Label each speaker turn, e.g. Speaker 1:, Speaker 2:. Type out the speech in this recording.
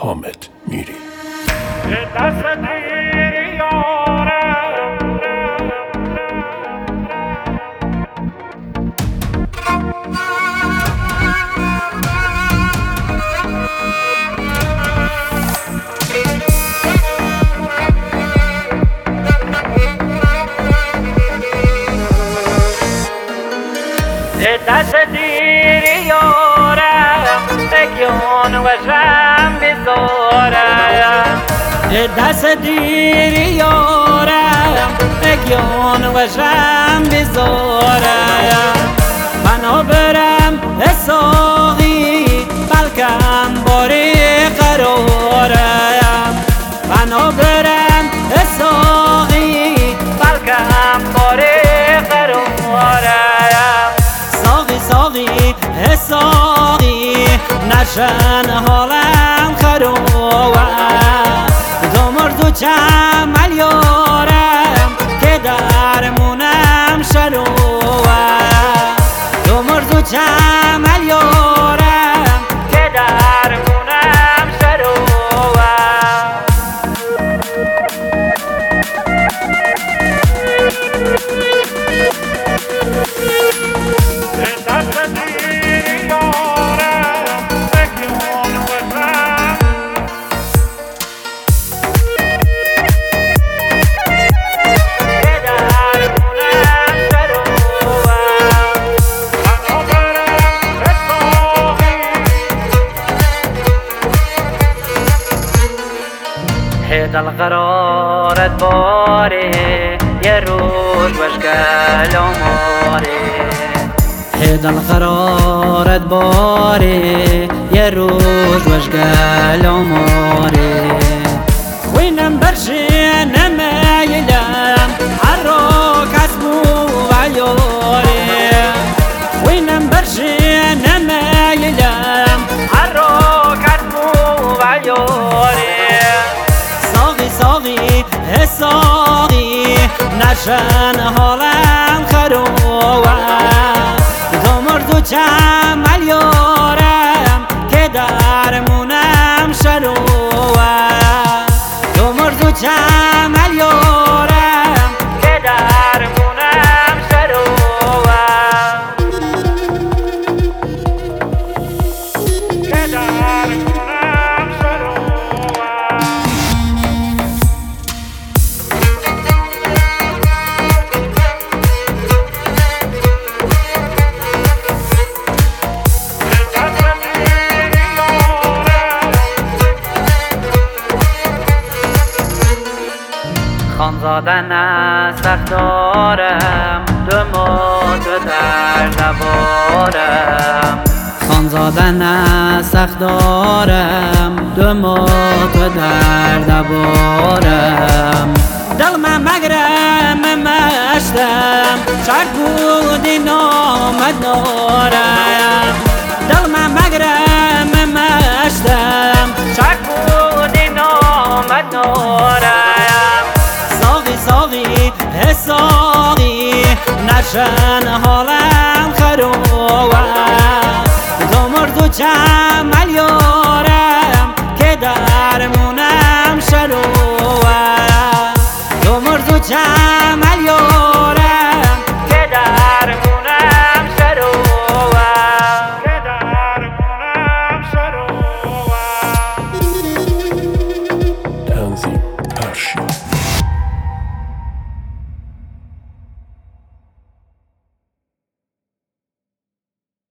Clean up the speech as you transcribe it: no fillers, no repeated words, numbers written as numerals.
Speaker 1: حامد میری.
Speaker 2: دست دیری یارم بگیان و شم بزارم دست دیری یارم بگیان و شم بزارم بنا برم ساقی بلکم باری قرارم بنا برم ساقی بلکم باری قرارم ساقی نشن حالم خروه دو مرد و چمل یارم که درمونم شروه دو مرد و چمل یارم که درمونم شروه دل قرارت باره یه روز وشکل آماره دل قرارت باره یه روز وشکل آماره خوینم برشه نمیلم هر را کسبو و یاره خوینم برشه نمیلم هر را کسبو و یاره ساقی نشن حالم خروه دو مرد و چمل یارم که درمونم شروه دو مرد و چمل یارم که درمونم شروه که درمونم شروه خانزادن سخت دارم دو موت در نبارم خانزادن سخت دارم دو موت در نبارم دل من مگرم مشتم چک بودی نامد دارم دل من مگرم مشتم چک بودی نامد دارم ساقی نشن حالم